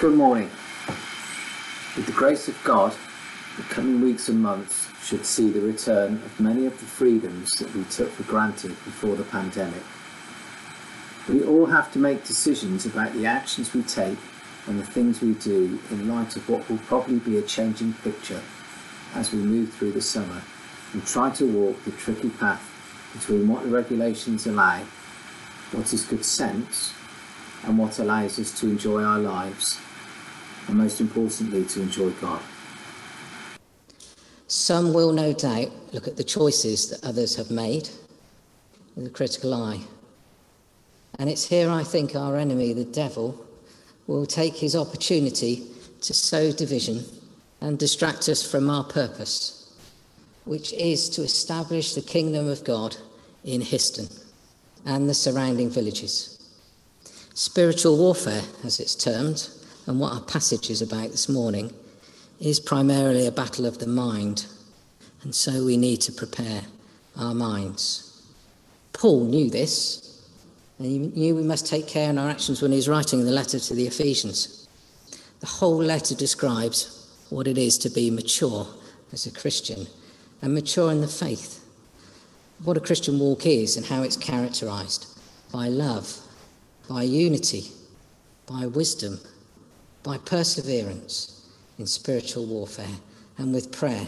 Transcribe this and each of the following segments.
Good morning. With the grace of God, the coming weeks and months should see the return of many of the freedoms that we took for granted before the pandemic. We all have to make decisions about the actions we take and the things we do in light of what will probably be a changing picture as we move through the summer and try to walk the tricky path between what the regulations allow, what is good sense, and what allows us to enjoy our lives, and most importantly, to enjoy God. Some will no doubt look at the choices that others have made with a critical eye. And it's here I think our enemy, the devil, will take his opportunity to sow division and distract us from our purpose, which is to establish the kingdom of God in Histon and the surrounding villages. Spiritual warfare, as it's termed, and what our passage is about this morning, is primarily a battle of the mind, and so we need to prepare our minds. Paul knew this, and he knew we must take care in our actions when he was writing the letter to the Ephesians. The whole letter describes what it is to be mature as a Christian, and mature in the faith. What a Christian walk is and how it's characterised by love, by unity, by wisdom, by perseverance in spiritual warfare, and with prayer.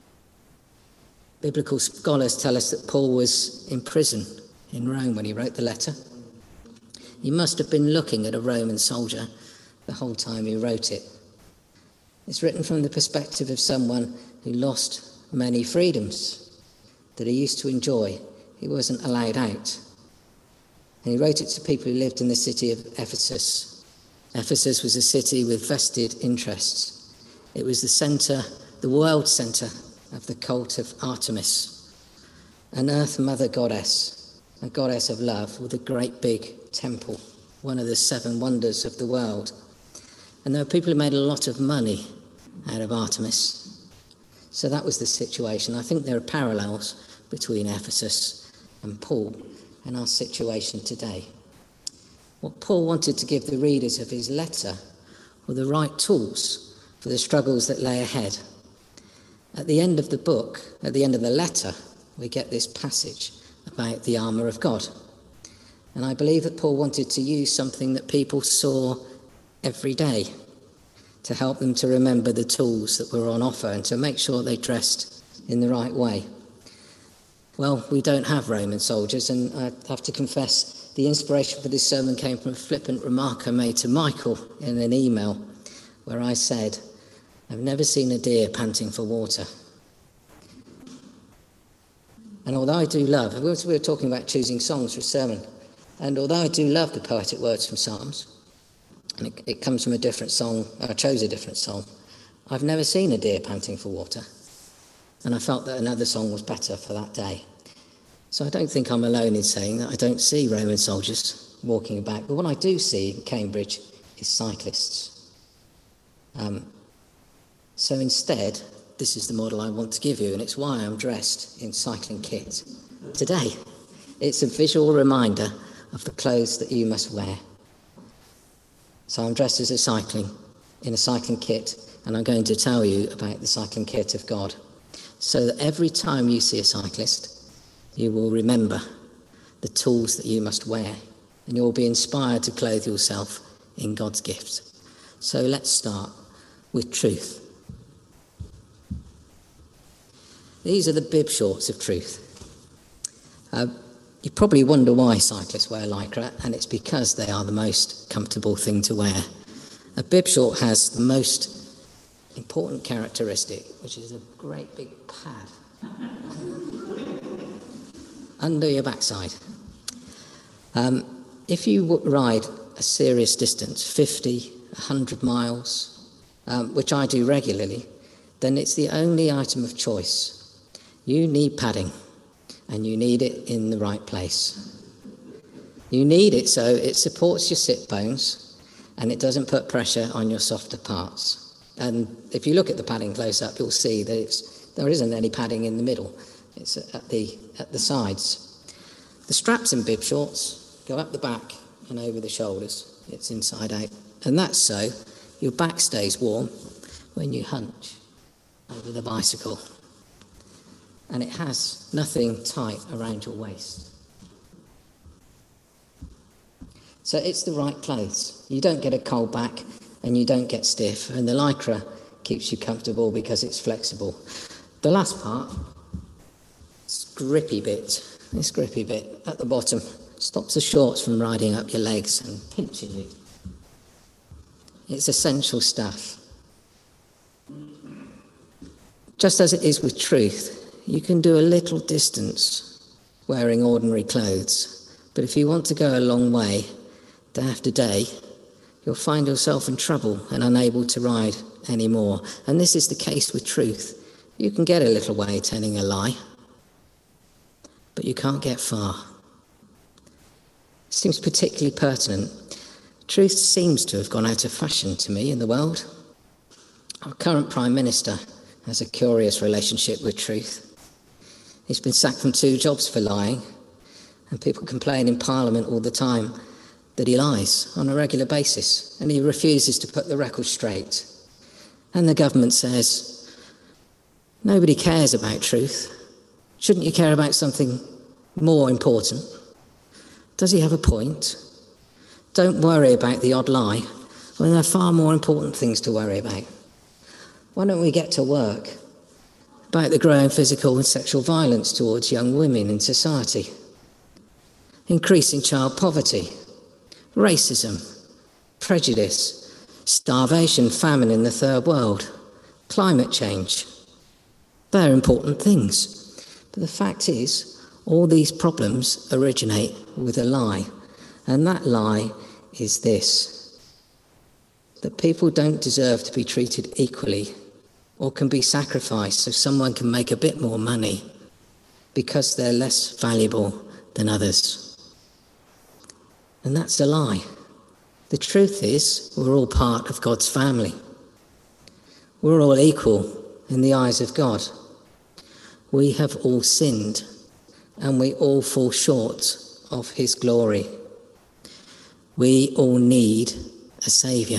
Biblical scholars tell us that Paul was in prison in Rome when he wrote the letter. He must have been looking at a Roman soldier the whole time he wrote it. It's written from the perspective of someone who lost many freedoms that he used to enjoy. He wasn't allowed out. And he wrote it to people who lived in the city of Ephesus. Ephesus was a city with vested interests. It was the centre, the world centre of the cult of Artemis, an earth mother goddess, a goddess of love with a great big temple, one of the 7 wonders of the world. And there were people who made a lot of money out of Artemis. So that was the situation. I think there are parallels between Ephesus and Paul and our situation today. What Paul wanted to give the readers of his letter were the right tools for the struggles that lay ahead. At the end of the book, at the end of the letter, we get this passage about the armour of God. And I believe that Paul wanted to use something that people saw every day to help them to remember the tools that were on offer and to make sure they dressed in the right way. Well, we don't have Roman soldiers, and I have to confess the inspiration for this sermon came from a flippant remark I made to Michael in an email where I said, "I've never seen a deer panting for water." And although I do love, we were talking about choosing songs for a sermon, and although I do love the poetic words from Psalms, and it comes from a different song, I chose a different song, I've never seen a deer panting for water. And I felt that another song was better for that day. So I don't think I'm alone in saying that I don't see Roman soldiers walking about. But what I do see in Cambridge is cyclists. So instead, this is the model I want to give you, and it's why I'm dressed in cycling kit today. It's a visual reminder of the clothes that you must wear. So I'm dressed in a cycling kit, and I'm going to tell you about the cycling kit of God, so that every time you see a cyclist, you will remember the tools that you must wear, and you'll be inspired to clothe yourself in God's gift. So let's start with truth. These are the bib shorts of truth. You probably wonder why cyclists wear lycra, and it's because they are the most comfortable thing to wear. A bib short has the most important characteristic, which is a great big pad under your backside. If you ride a serious distance, 50, 100 miles, which I do regularly, then it's the only item of choice. You need padding, and you need it in the right place. You need it so it supports your sit bones, and it doesn't put pressure on your softer parts. And if you look at the padding close up, you'll see that there isn't any padding in the middle. It's at the sides. The straps in bib shorts go up the back and over the shoulders. It's inside out. And that's so your back stays warm when you hunch over the bicycle, and it has nothing tight around your waist. So it's the right clothes. You don't get a cold back and you don't get stiff, and the Lycra keeps you comfortable because it's flexible. The last part, this grippy bit at the bottom, stops the shorts from riding up your legs and pinching you. It's essential stuff. Just as it is with truth, you can do a little distance wearing ordinary clothes, but if you want to go a long way, day after day, you'll find yourself in trouble and unable to ride anymore. And this is the case with truth. You can get a little way telling a lie, but you can't get far. It seems particularly pertinent. Truth seems to have gone out of fashion to me in the world. Our current Prime Minister has a curious relationship with truth. He's been sacked from 2 jobs for lying, and people complain in Parliament all the time that he lies on a regular basis, and he refuses to put the record straight. And the government says, nobody cares about truth. Shouldn't you care about something more important? Does he have a point? Don't worry about the odd lie when there are far more important things to worry about. Why don't we get to work about the growing physical and sexual violence towards young women in society, increasing child poverty, racism, prejudice, starvation, famine in the third world, climate change? They're important things. But the fact is, all these problems originate with a lie. And that lie is this: that people don't deserve to be treated equally or can be sacrificed so someone can make a bit more money because they're less valuable than others. And that's a lie. The truth is, we're all part of God's family. We're all equal in the eyes of God. We have all sinned, and we all fall short of his glory. We all need a saviour.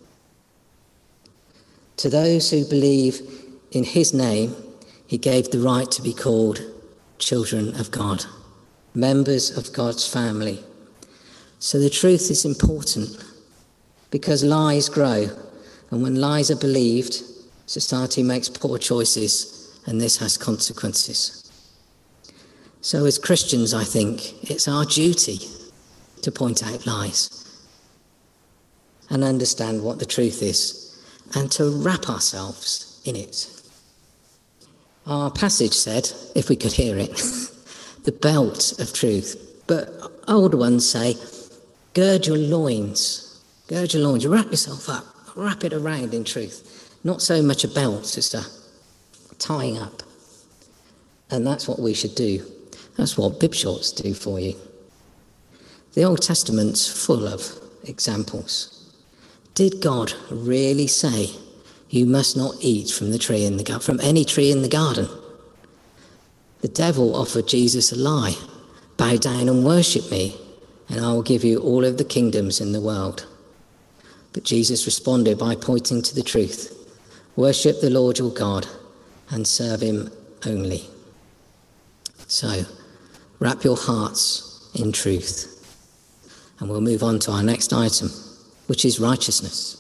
To those who believe in his name, he gave the right to be called children of God, members of God's family. So the truth is important because lies grow, and when lies are believed, society makes poor choices, and this has consequences. So as Christians, I think it's our duty to point out lies and understand what the truth is and to wrap ourselves in it. Our passage said, if we could hear it, the belt of truth. But old ones say, gird your loins. Gird your loins. You wrap yourself up. Wrap it around in truth. Not so much a belt, it's a tying up. And that's what we should do. That's what bib shorts do for you. The Old Testament's full of examples. Did God really say, you must not eat from the tree in the garden, from any tree in the garden? The devil offered Jesus a lie. Bow down and worship me, and I will give you all of the kingdoms in the world. But Jesus responded by pointing to the truth. Worship the Lord your God and serve him only. So, wrap your hearts in truth. And we'll move on to our next item, which is righteousness.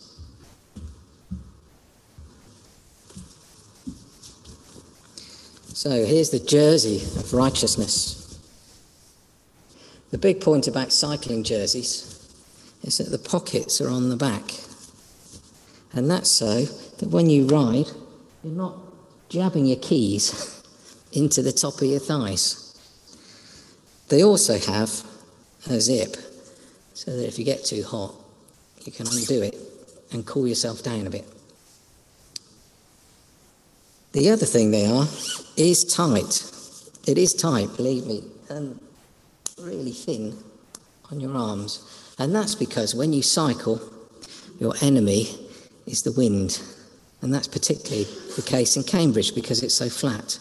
So here's the jersey of righteousness. The big point about cycling jerseys is that the pockets are on the back. And that's so that when you ride, you're not jabbing your keys into the top of your thighs. They also have a zip, so that if you get too hot, you can undo it and cool yourself down a bit. The other thing they are is tight. It is tight, believe me, and really thin on your arms. And that's because when you cycle, your enemy is the wind. And that's particularly the case in Cambridge because it's so flat.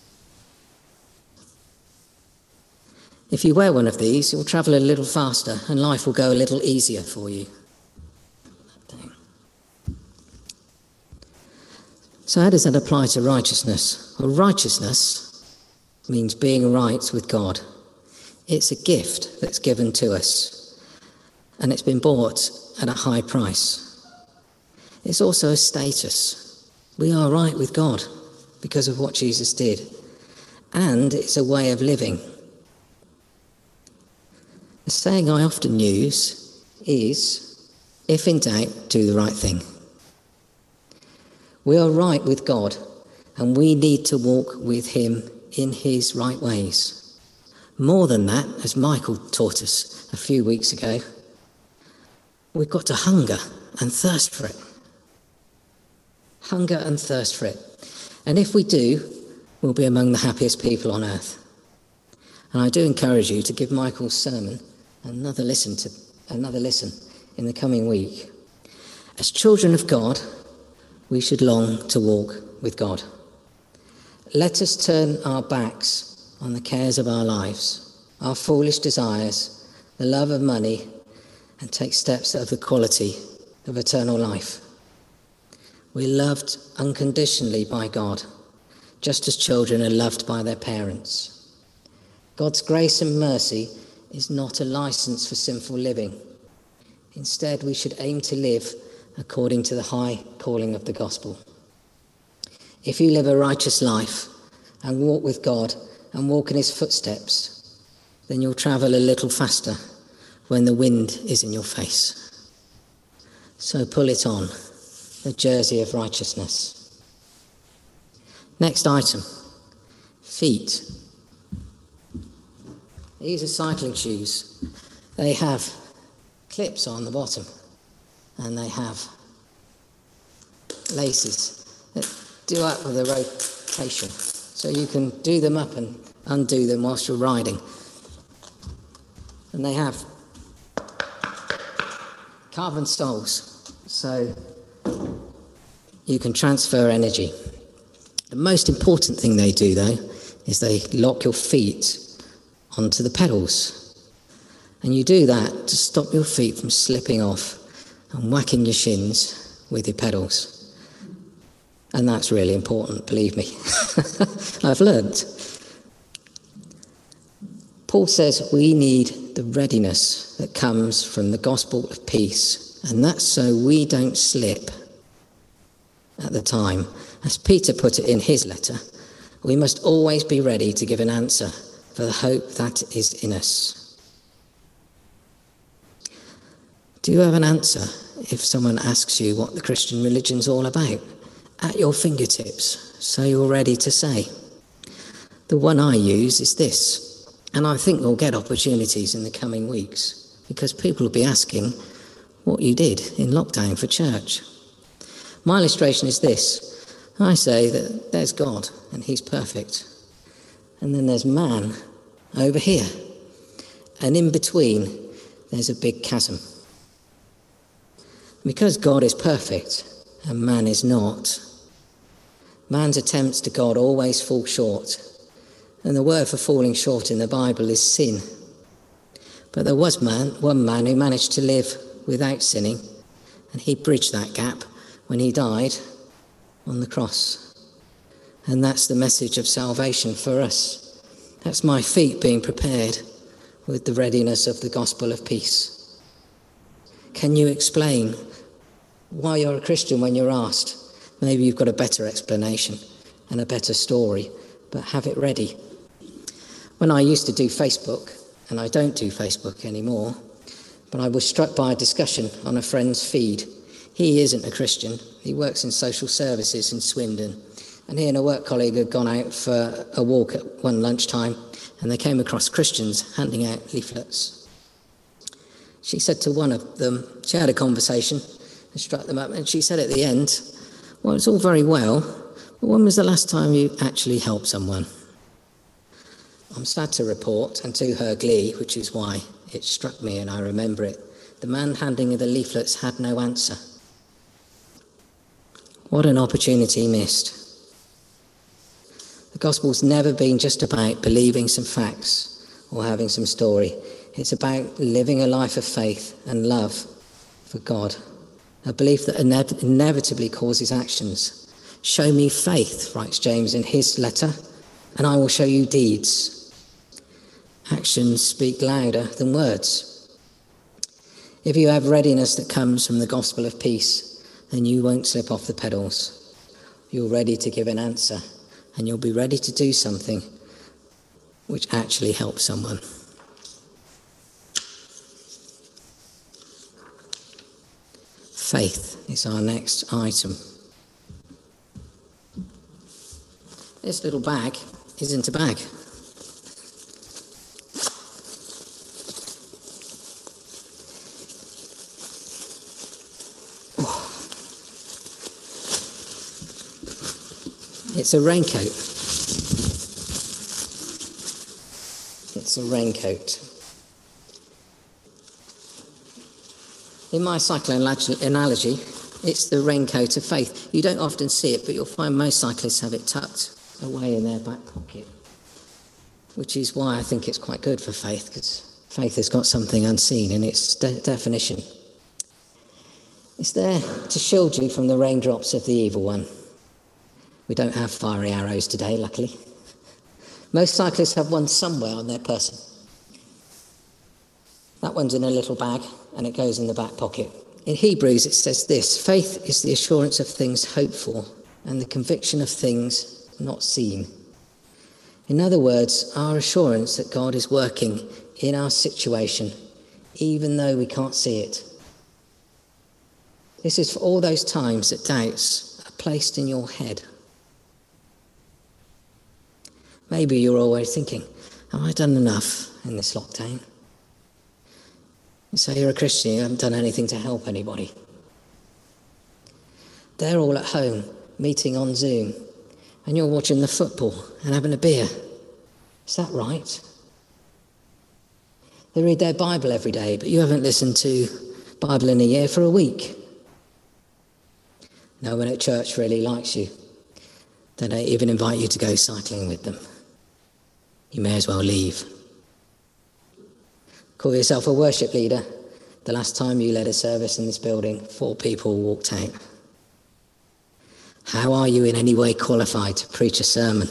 If you wear one of these, you'll travel a little faster and life will go a little easier for you. So how does that apply to righteousness? Well, righteousness means being right with God. It's a gift that's given to us, and it's been bought at a high price. It's also a status. We are right with God because of what Jesus did, and it's a way of living. The saying I often use is, if in doubt, do the right thing. We are right with God, and we need to walk with him in his right ways. More than that, as Michael taught us a few weeks ago, we've got to hunger and thirst for it. Hunger and thirst for it. And if we do, we'll be among the happiest people on earth. And I do encourage you to give Michael's sermon another listen in the coming week. As children of God, we should long to walk with God. Let us turn our backs on the cares of our lives, our foolish desires, the love of money, and take steps of the quality of eternal life. We're loved unconditionally by God, just as children are loved by their parents. God's grace and mercy is not a license for sinful living. Instead, we should aim to live according to the high calling of the gospel. If you live a righteous life and walk with God and walk in his footsteps, then you'll travel a little faster when the wind is in your face. So pull it on, the jersey of righteousness. Next item, feet. These are cycling shoes. They have clips on the bottom, and they have laces that do up with a rotation, so you can do them up and undo them whilst you're riding. And they have carbon soles, so you can transfer energy. The most important thing they do, though, is they lock your feet onto the pedals. And you do that to stop your feet from slipping off and whacking your shins with your pedals. And that's really important, believe me. I've learned. Paul says we need the readiness that comes from the gospel of peace, and that's so we don't slip at the time. As Peter put it in his letter, we must always be ready to give an answer for the hope that is in us. Do you have an answer if someone asks you what the Christian religion's all about? At your fingertips, so you're ready to say. The one I use is this, and I think we'll get opportunities in the coming weeks, because people will be asking what you did in lockdown for church. My illustration is this. I say that there's God, and he's perfect. And then there's man over here. And in between, there's a big chasm. Because God is perfect and man is not, man's attempts to God always fall short. And the word for falling short in the Bible is sin. But there was one man who managed to live without sinning, and he bridged that gap when he died on the cross. And that's the message of salvation for us. That's my feet being prepared with the readiness of the gospel of peace. Can you explain why you're a Christian when you're asked? Maybe you've got a better explanation and a better story, but have it ready. When I used to do Facebook, and I don't do Facebook anymore, but I was struck by a discussion on a friend's feed. He isn't a Christian. He works in social services in Swindon. And he and a work colleague had gone out for a walk at one lunchtime, and they came across Christians handing out leaflets. She said to one of them, she had a conversation and struck them up, and she said at the end, well, it's all very well, but when was the last time you actually helped someone? I'm sad to report, and to her glee, which is why it struck me and I remember it, the man handing the leaflets had no answer. What an opportunity missed. The gospel's never been just about believing some facts or having some story. It's about living a life of faith and love for God, a belief that inevitably causes actions. Show me faith, writes James in his letter, and I will show you deeds. Actions speak louder than words. If you have readiness that comes from the gospel of peace, then you won't slip off the pedals. You're ready to give an answer, and you'll be ready to do something which actually helps someone. Faith is our next item. This little bag isn't a bag. It's a raincoat. It's a raincoat. In my cycling analogy, it's the raincoat of faith. You don't often see it, but you'll find most cyclists have it tucked away in their back pocket, which is why I think it's quite good for faith, because faith has got something unseen in its definition. It's there to shield you from the raindrops of the evil one. We don't have fiery arrows today, luckily. Most cyclists have one somewhere on their person. That one's in a little bag, and it goes in the back pocket. In Hebrews, it says this: faith is the assurance of things hoped for and the conviction of things not seen. In other words, our assurance that God is working in our situation, even though we can't see it. This is for all those times that doubts are placed in your head. Maybe you're always thinking, have I done enough in this lockdown? You say you're a Christian, you haven't done anything to help anybody. They're all at home, meeting on Zoom, and you're watching the football and having a beer. Is that right? They read their Bible every day, but you haven't listened to Bible in a year for a week. No one at church really likes you. They don't even invite you to go cycling with them. You may as well leave. Call yourself a worship leader. The last time you led a service in this building, 4 people walked out. How are you in any way qualified to preach a sermon?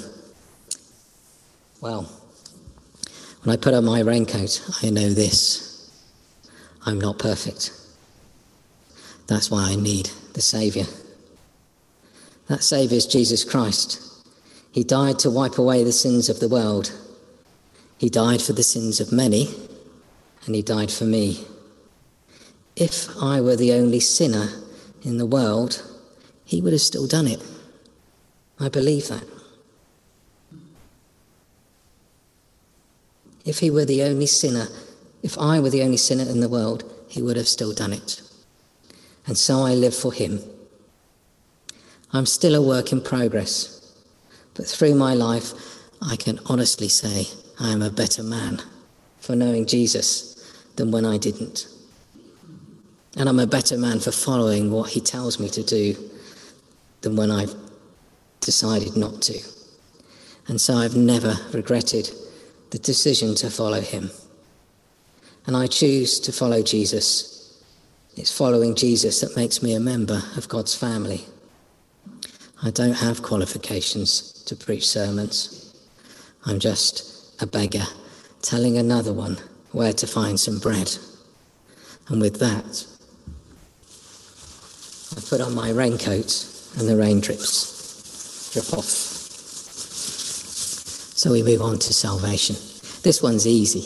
Well, when I put on my raincoat, I know this: I'm not perfect. That's why I need the Saviour. That Saviour is Jesus Christ. He died to wipe away the sins of the world. He died for the sins of many, and he died for me. If I were the only sinner in the world, he would have still done it. I believe that. If I were the only sinner in the world, he would have still done it. And so I live for him. I'm still a work in progress, but through my life, I can honestly say I am a better man for knowing Jesus than when I didn't. And I'm a better man for following what he tells me to do than when I've decided not to. And so I've never regretted the decision to follow him. And I choose to follow Jesus. It's following Jesus that makes me a member of God's family. I don't have qualifications to preach sermons. I'm just a beggar telling another one where to find some bread. And with that, I put on my raincoat and the rain drip off. So we move on to salvation. This one's easy.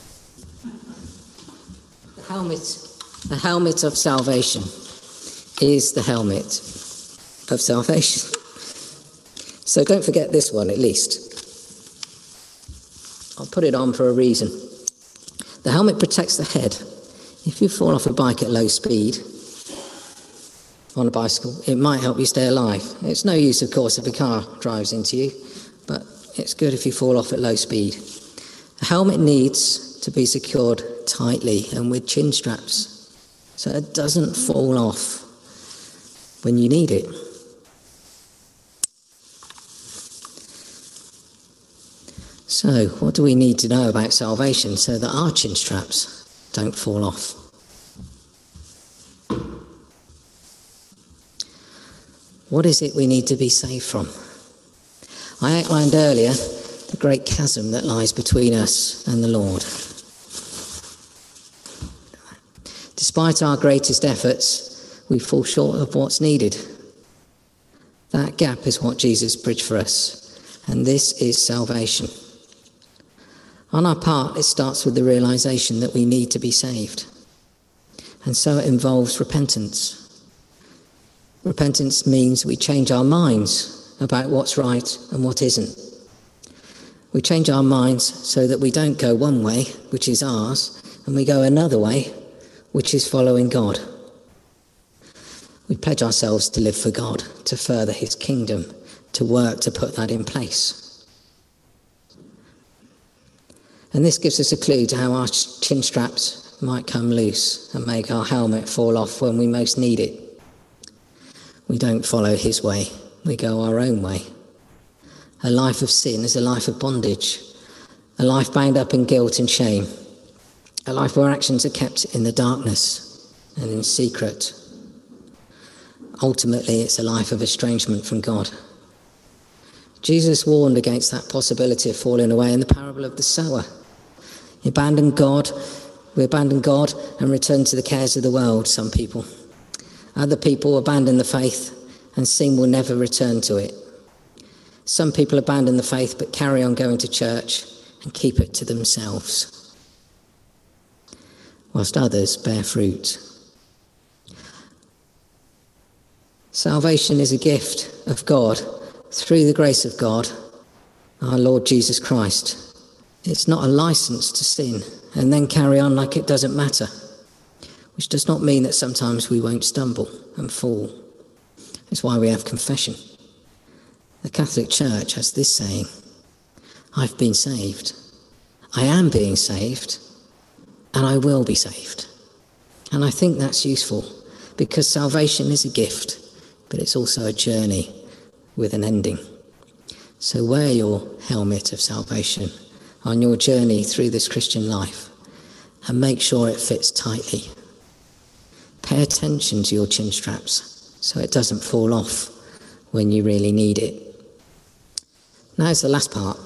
The helmet of salvation is the helmet of salvation. So don't forget this one, at least. I'll put it on for a reason. The helmet protects the head. If you fall off a bike at low speed on a bicycle, it might help you stay alive. It's no use, of course, if a car drives into you, but it's good if you fall off at low speed. A helmet needs to be secured tightly and with chin straps, so it doesn't fall off when you need it. So, what do we need to know about salvation so that our chin straps don't fall off? What is it we need to be saved from? I outlined earlier the great chasm that lies between us and the Lord. Despite our greatest efforts, we fall short of what's needed. That gap is what Jesus bridged for us, and this is salvation. On our part, it starts with the realization that we need to be saved. And so it involves repentance. Repentance means we change our minds about what's right and what isn't. We change our minds so that we don't go one way, which is ours, and we go another way, which is following God. We pledge ourselves to live for God, to further his kingdom, to work to put that in place. And this gives us a clue to how our chin straps might come loose and make our helmet fall off when we most need it. We don't follow his way, we go our own way. A life of sin is a life of bondage, a life bound up in guilt and shame, a life where actions are kept in the darkness and in secret. Ultimately, it's a life of estrangement from God. Jesus warned against that possibility of falling away in the parable of the sower. We abandon God and return to the cares of the world, some people. Other people abandon the faith and seem will never return to it. Some people abandon the faith but carry on going to church and keep it to themselves, whilst others bear fruit. Salvation is a gift of God through the grace of God, our Lord Jesus Christ. It's not a license to sin and then carry on like it doesn't matter, which does not mean that sometimes we won't stumble and fall. It's why we have confession. The Catholic Church has this saying, I've been saved, I am being saved, and I will be saved. And I think that's useful because salvation is a gift, but it's also a journey with an ending. So wear your helmet of salvation on your journey through this Christian life and make sure it fits tightly. Pay attention to your chin straps so it doesn't fall off when you really need it. Now it's the last part.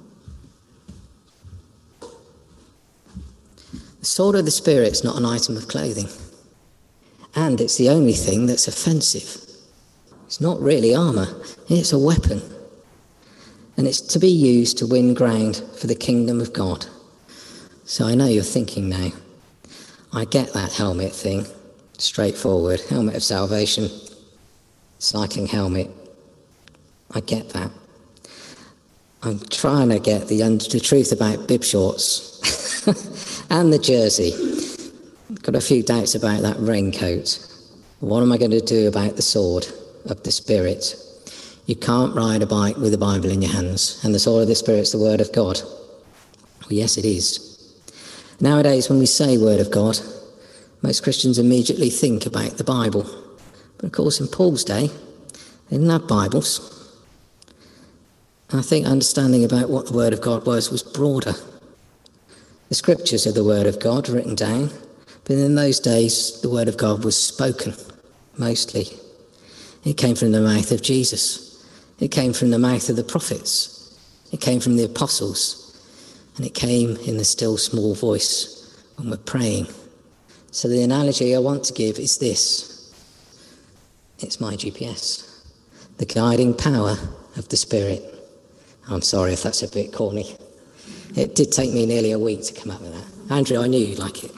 The sword of the Spirit is not an item of clothing, and it's the only thing that's offensive. It's not really armour, it's a weapon. And it's to be used to win ground for the kingdom of God. So I know you're thinking now, I get that helmet thing, straightforward, helmet of salvation, cycling helmet. I get that. I'm trying to get the truth about bib shorts and the jersey. Got a few doubts about that raincoat. What am I going to do about the sword of the Spirit? You can't ride a bike with a Bible in your hands, and the sword of the Spirit's the Word of God. Well, yes, it is. Nowadays, when we say Word of God, most Christians immediately think about the Bible. But of course, in Paul's day, they didn't have Bibles. And I think understanding about what the Word of God was broader. The Scriptures are the Word of God written down, but in those days, the Word of God was spoken, mostly. It came from the mouth of Jesus. It came from the mouth of the prophets. It came from the apostles. And it came in the still small voice when we're praying. So the analogy I want to give is this. It's my GPS. The guiding power of the Spirit. I'm sorry if that's a bit corny. It did take me nearly a week to come up with that. Andrew, I knew you'd like it.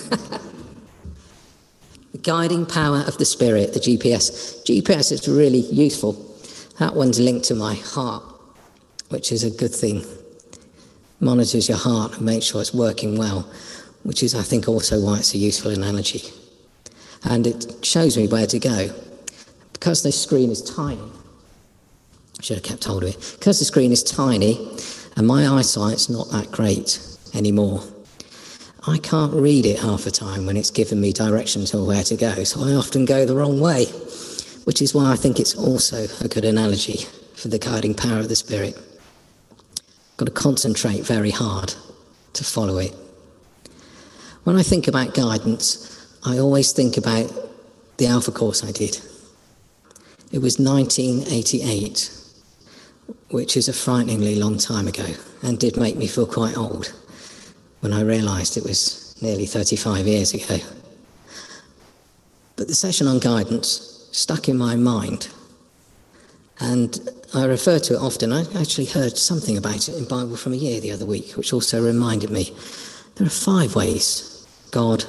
The guiding power of the Spirit, the GPS. GPS is really useful. That one's linked to my heart, which is a good thing. Monitors your heart and makes sure it's working well, which is, I think, also why it's a useful analogy. And it shows me where to go. Because the screen is tiny, I should have kept hold of it. Because the screen is tiny and my eyesight's not that great anymore, I can't read it half the time when it's giving me directions on where to go, so I often go the wrong way, which is why I think it's also a good analogy for the guiding power of the Spirit. Got to concentrate very hard to follow it. When I think about guidance, I always think about the Alpha course I did. It was 1988, which is a frighteningly long time ago, and did make me feel quite old when I realised it was nearly 35 years ago. But the session on guidance stuck in my mind, and I refer to it often. I actually heard something about it in Bible from a Year the other week, which also reminded me there are 5 ways God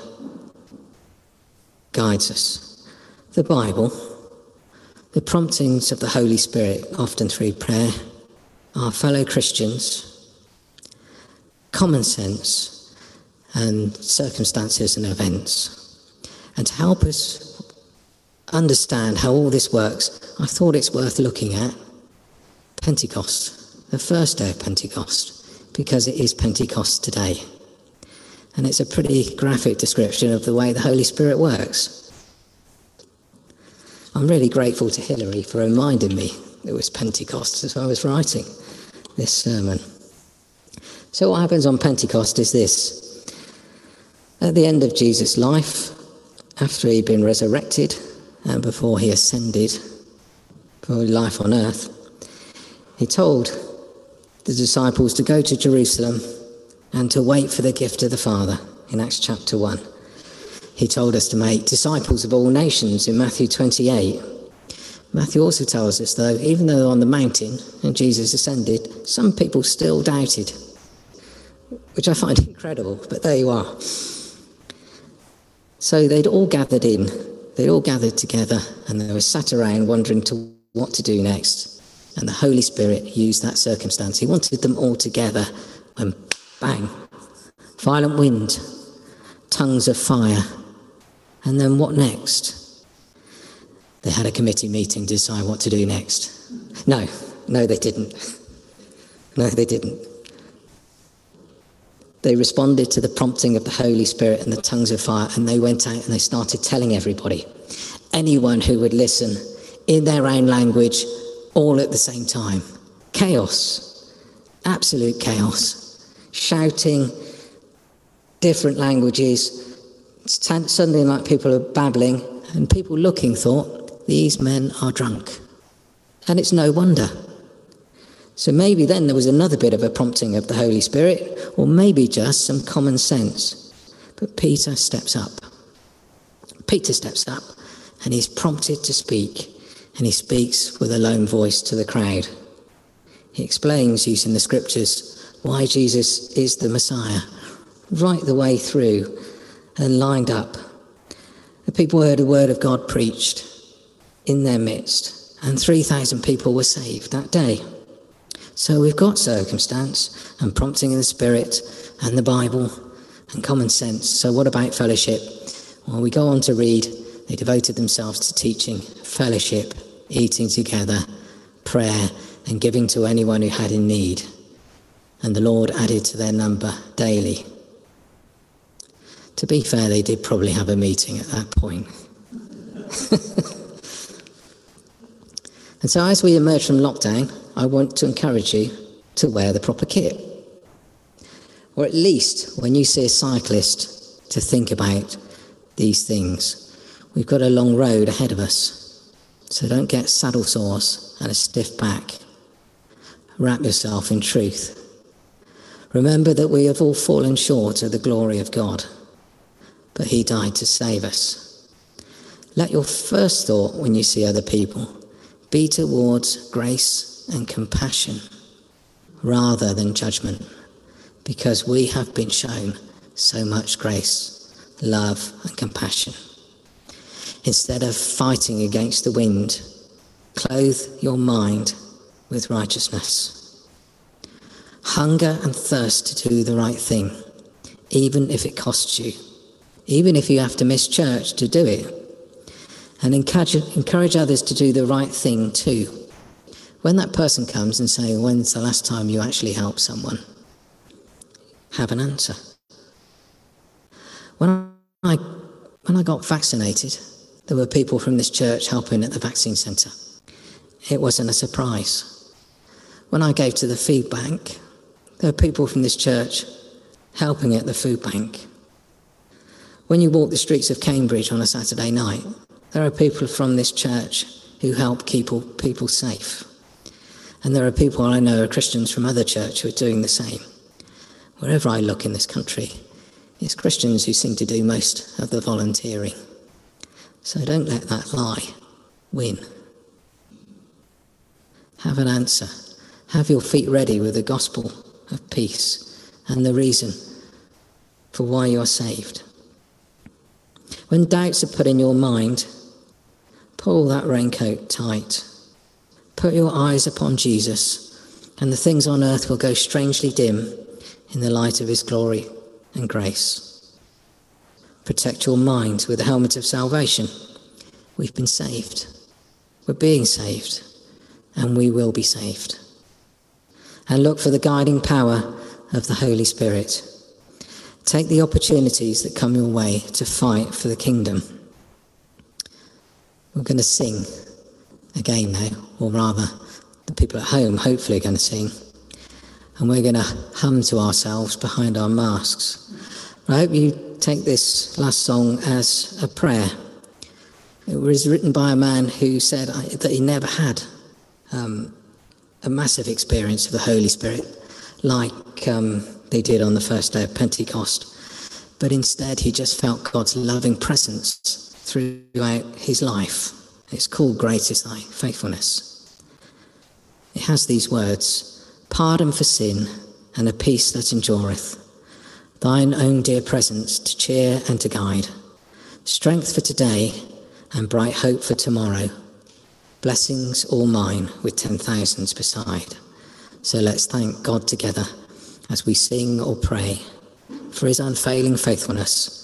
guides us. The Bible, the promptings of the Holy Spirit, often through prayer, our fellow Christians, common sense, and circumstances and events. And to help us understand how all this works, I thought it's worth looking at Pentecost, the first day of Pentecost, because it is Pentecost today. And it's a pretty graphic description of the way the Holy Spirit works. I'm really grateful to Hilary for reminding me it was Pentecost as I was writing this sermon. So what happens on Pentecost is this. At the end of Jesus' life, after he'd been resurrected and before he ascended for life on earth, he told the disciples to go to Jerusalem and to wait for the gift of the Father in Acts chapter 1. He told us to make disciples of all nations in Matthew 28. Matthew also tells us, though, even though on the mountain and Jesus ascended, some people still doubted, which I find incredible, but there you are. So they'd all gathered together, and they were sat around wondering what to do next. And the Holy Spirit used that circumstance. He wanted them all together, and bang, violent wind, tongues of fire. And then what next? They had a committee meeting to decide what to do next. No, they didn't. No, they didn't. They responded to the prompting of the Holy Spirit and the tongues of fire, and they went out and they started telling everybody, anyone who would listen, in their own language, all at the same time. Chaos, absolute chaos. Shouting, different languages, suddenly like people are babbling, and people looking thought, these men are drunk. And it's no wonder. So maybe then there was another bit of a prompting of the Holy Spirit, or maybe just some common sense. But Peter steps up. And he's prompted to speak, and he speaks with a lone voice to the crowd. He explains, using the scriptures, why Jesus is the Messiah, right the way through and lined up. The people heard the word of God preached in their midst, and 3,000 people were saved that day. So we've got circumstance and prompting in the Spirit and the Bible and common sense. So what about fellowship? Well, we go on to read, they devoted themselves to teaching, fellowship, eating together, prayer, and giving to anyone who had in need. And the Lord added to their number daily. To be fair, they did probably have a meeting at that point. And so as we emerge from lockdown, I want to encourage you to wear the proper kit. Or at least, when you see a cyclist, to think about these things. We've got a long road ahead of us, so don't get saddle sores and a stiff back. Wrap yourself in truth. Remember that we have all fallen short of the glory of God, but he died to save us. Let your first thought when you see other people be towards grace and compassion rather than judgment, because we have been shown so much grace, love and compassion. Instead of fighting against the wind, clothe your mind with righteousness. Hunger and thirst to do the right thing, even if it costs you, even if you have to miss church to do it. And encourage others to do the right thing too. When that person comes and says, when's the last time you actually helped someone? Have an answer. When I got vaccinated, there were people from this church helping at the vaccine centre. It wasn't a surprise. When I gave to the food bank, there were people from this church helping at the food bank. When you walk the streets of Cambridge on a Saturday night, there are people from this church who help keep people safe. And there are people I know, are Christians from other churches, who are doing the same. Wherever I look in this country, it's Christians who seem to do most of the volunteering. So don't let that lie win. Have an answer. Have your feet ready with the gospel of peace and the reason for why you're saved. When doubts are put in your mind, pull that raincoat tight. Put your eyes upon Jesus, and the things on earth will go strangely dim in the light of his glory and grace. Protect your mind with the helmet of salvation. We've been saved. We're being saved, and we will be saved. And look for the guiding power of the Holy Spirit. Take the opportunities that come your way to fight for the kingdom. We're going to sing again now, or rather, the people at home hopefully are going to sing. And we're going to hum to ourselves behind our masks. I hope you take this last song as a prayer. It was written by a man who said that he never had a massive experience of the Holy Spirit like they did on the first day of Pentecost. But instead he just felt God's loving presence throughout his life. It's called Great is Thy Faithfulness. It has these words: pardon for sin and a peace that endureth, thine own dear presence to cheer and to guide, strength for today and bright hope for tomorrow, blessings all mine with 10,000s beside. So let's thank God together as we sing or pray for his unfailing faithfulness